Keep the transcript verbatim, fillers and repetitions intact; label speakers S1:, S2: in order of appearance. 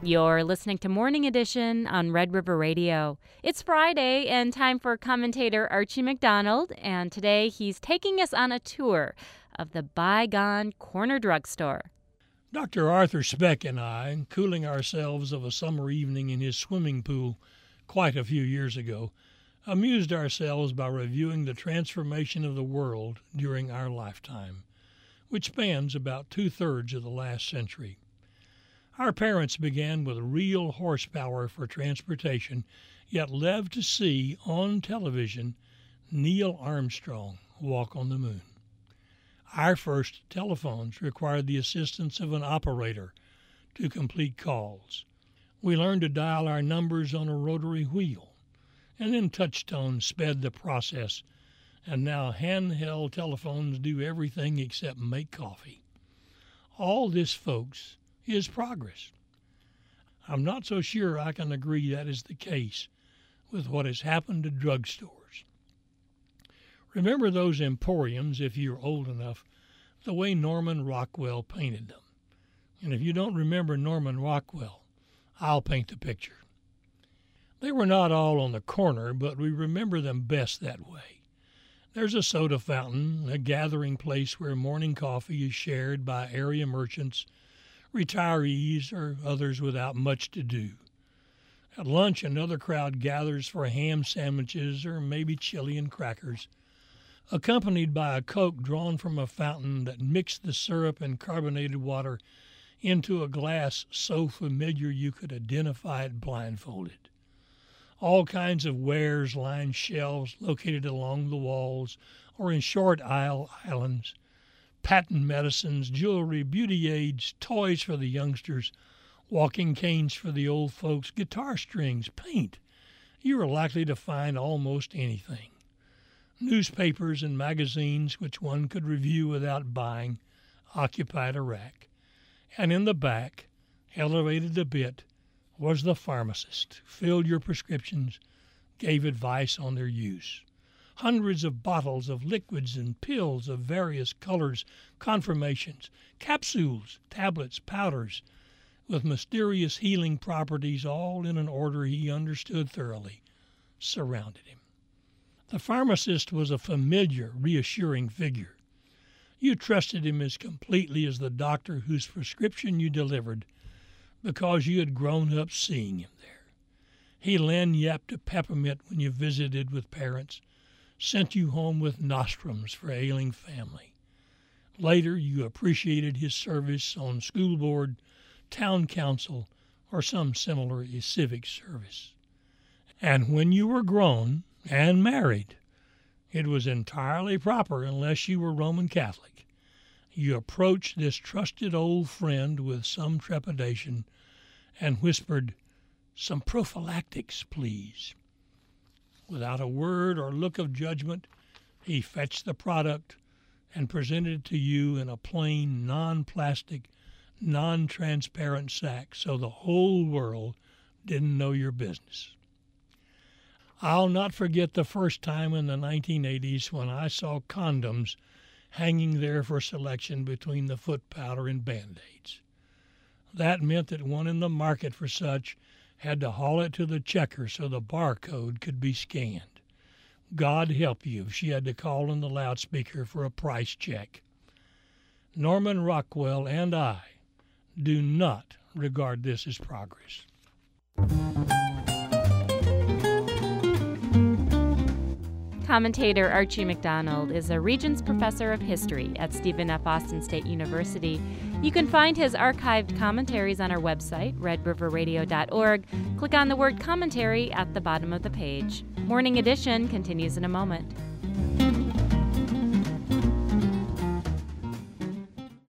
S1: You're listening to Morning Edition on Red River Radio. It's Friday and time for commentator Archie McDonald, and today he's taking us on a tour of the bygone corner drugstore.
S2: Doctor Arthur Speck and I, cooling ourselves of a summer evening in his swimming pool quite a few years ago, amused ourselves by reviewing the transformation of the world during our lifetime, which spans about two-thirds of the last century. Our parents began with real horsepower for transportation, yet lived to see on television Neil Armstrong walk on the moon. Our first telephones required the assistance of an operator to complete calls. We learned to dial our numbers on a rotary wheel, and then touchstones sped the process, and now handheld telephones do everything except make coffee. All this, folks, is progress. I'm not so sure I can agree that is the case with what has happened to drugstores. Remember those emporiums, if you're old enough, the way Norman Rockwell painted them. And if you don't remember Norman Rockwell, I'll paint the picture. They were not all on the corner, but we remember them best that way. There's a soda fountain, a gathering place where morning coffee is shared by area merchants, retirees, or others without much to do. At lunch, another crowd gathers for ham sandwiches or maybe chili and crackers, accompanied by a Coke drawn from a fountain that mixed the syrup and carbonated water into a glass so familiar you could identify it blindfolded. All kinds of wares line shelves located along the walls or in short aisle islands. Patent medicines, jewelry, beauty aids, toys for the youngsters, walking canes for the old folks, guitar strings, paint. You are likely to find almost anything. Newspapers and magazines, which one could review without buying, occupied a rack. And in the back, elevated a bit, was the pharmacist, filled your prescriptions, gave advice on their use. Hundreds of bottles of liquids and pills of various colors, conformations, capsules, tablets, powders, with mysterious healing properties, all in an order he understood thoroughly, surrounded him. The pharmacist was a familiar, reassuring figure. You trusted him as completely as the doctor whose prescription you delivered because you had grown up seeing him there. He lagniapped a peppermint when you visited with parents, sent you home with nostrums for ailing family. Later, you appreciated his service on school board, town council, or some similar civic service. And when you were grown and married, it was entirely proper unless you were Roman Catholic. You approached this trusted old friend with some trepidation and whispered, "Some prophylactics, please." Without a word or look of judgment, he fetched the product and presented it to you in a plain, non-plastic, non-transparent sack so the whole world didn't know your business. I'll not forget the first time in the nineteen eighties when I saw condoms hanging there for selection between the foot powder and Band-Aids. That meant that one in the market for such had to haul it to the checker so the barcode could be scanned. God help you if she had to call in the loudspeaker for a price check. Norman Rockwell and I do not regard this as progress.
S1: Commentator Archie McDonald is a Regents Professor of History at Stephen F. Austin State University. You can find his archived commentaries on our website, red river radio dot org. Click on the word commentary at the bottom of the page. Morning Edition continues in a moment.